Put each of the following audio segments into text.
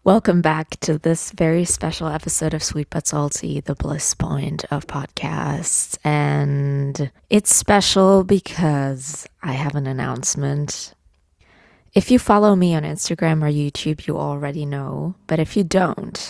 Welcome back to this very special episode of Sweet But Salty, the bliss point of podcasts. And it's special because I have an announcement. If you follow me on Instagram or YouTube, you already know. But if you don't,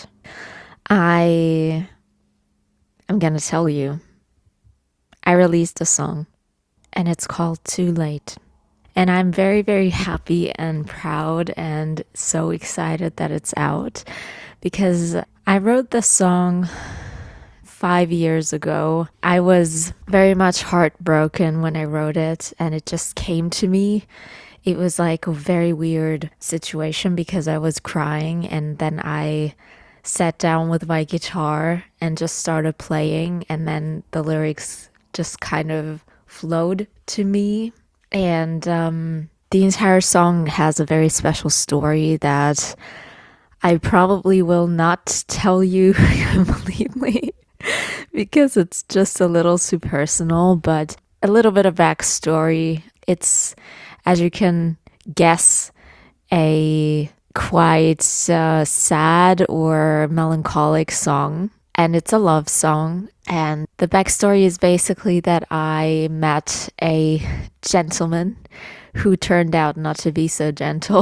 I am going to tell you. I released a song, and it's called Too Late. And I'm very, very happy and proud and so excited that it's out because I wrote this song 5 years ago. I was very much heartbroken when I wrote it, and it just came to me. It was like a very weird situation because I was crying, and then I sat down with my guitar and just started playing, and then the lyrics just kind of flowed to me. And the entire song has a very special story that I probably will not tell you completely because it's just a little too personal, but a little bit of backstory. It's, as you can guess, a quite sad or melancholic song. And it's a love song. And the backstory is basically that I met a gentleman who turned out not to be so gentle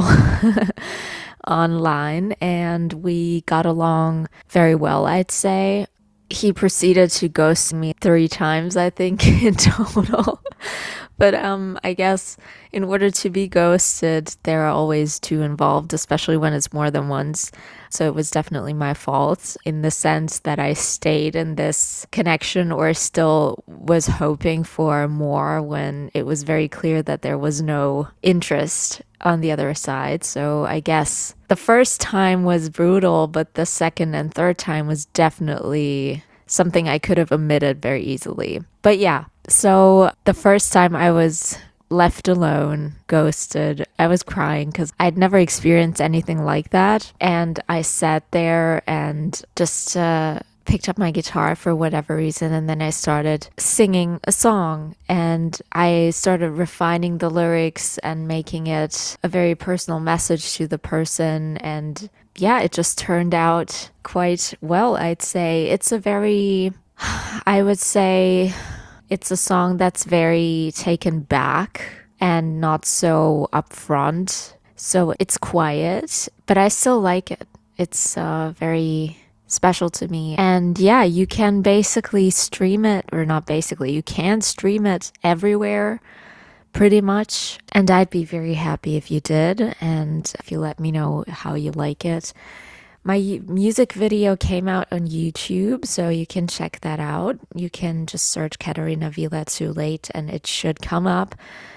online. And we got along very well, I'd say. He proceeded to ghost me 3 times, I think, in total. But I guess in order to be ghosted, there are always 2 involved, especially when it's more than once. So it was definitely my fault in the sense that I stayed in this connection or still was hoping for more when it was very clear that there was no interest on the other side. So I guess the first time was brutal, but the second and third time was definitely something I could have omitted very easily. But yeah, so the first time I was left alone, ghosted, I was crying because I'd never experienced anything like that. And I sat there and just picked up my guitar for whatever reason, and then I started singing a song, and I started refining the lyrics and making it a very personal message to the person. And yeah, it just turned out quite well, I'd say. It's a very, I would say, it's a song that's very taken back and not so upfront. So it's quiet, but I still like it. It's very special to me. And yeah, you can basically stream it, or not basically, you can stream it everywhere pretty much. And I'd be very happy if you did, and if you let me know how you like it. My music video came out on YouTube, so you can check that out. You can just search Katarina Vila Too Late and it should come up.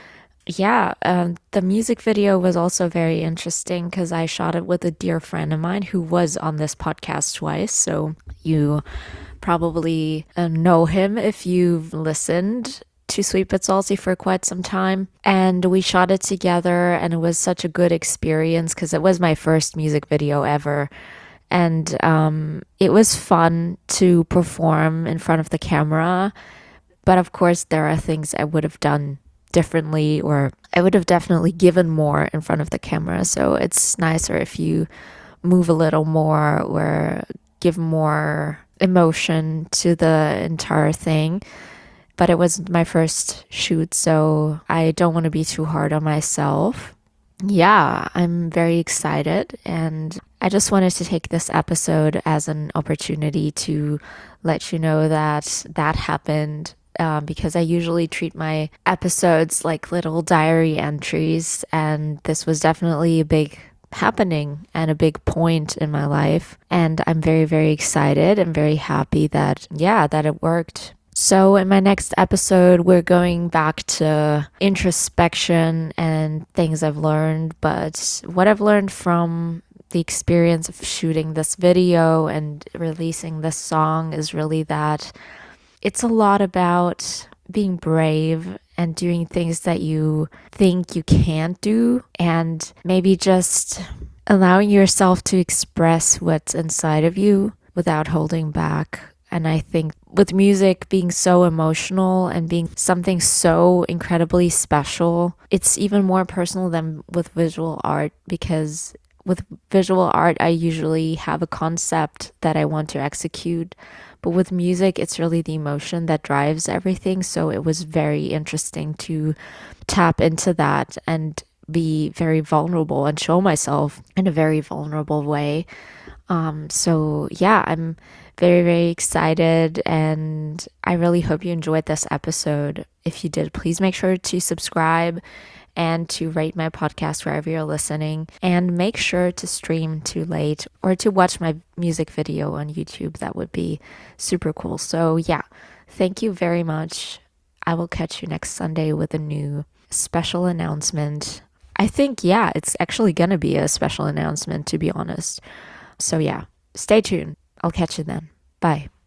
Yeah, the music video was also very interesting because I shot it with a dear friend of mine who was on this podcast twice. So you probably know him if you've listened to Sweet But Salty for quite some time. And we shot it together, and it was such a good experience because it was my first music video ever. And it was fun to perform in front of the camera. But of course, there are things I would have done differently, or I would have definitely given more in front of the camera. So it's nicer if you move a little more or give more emotion to the entire thing. But it was my first shoot, so I don't want to be too hard on myself. Yeah, I'm very excited, and I just wanted to take this episode as an opportunity to let you know that that happened, because I usually treat my episodes like little diary entries, and this was definitely a big happening and a big point in my life. And I'm very, very excited and very happy that, yeah, that it worked. So in my next episode, we're going back to introspection and things I've learned, but what I've learned from the experience of shooting this video and releasing this song is really that it's a lot about being brave and doing things that you think you can't do, and maybe just allowing yourself to express what's inside of you without holding back. And I think with music being so emotional and being something so incredibly special, it's even more personal than with visual art because with visual art, I usually have a concept that I want to execute. But with music, it's really the emotion that drives everything. So it was very interesting to tap into that and be very vulnerable and show myself in a very vulnerable way. So yeah, I'm very, very excited and I really hope you enjoyed this episode. If you did, please make sure to subscribe and to rate my podcast wherever you're listening. And make sure to stream Too Late or to watch my music video on YouTube. That would be super cool. So, yeah, thank you very much. I will catch you next Sunday with a new special announcement. I think, yeah, it's actually going to be a special announcement, to be honest. So, yeah, stay tuned. I'll catch you then. Bye.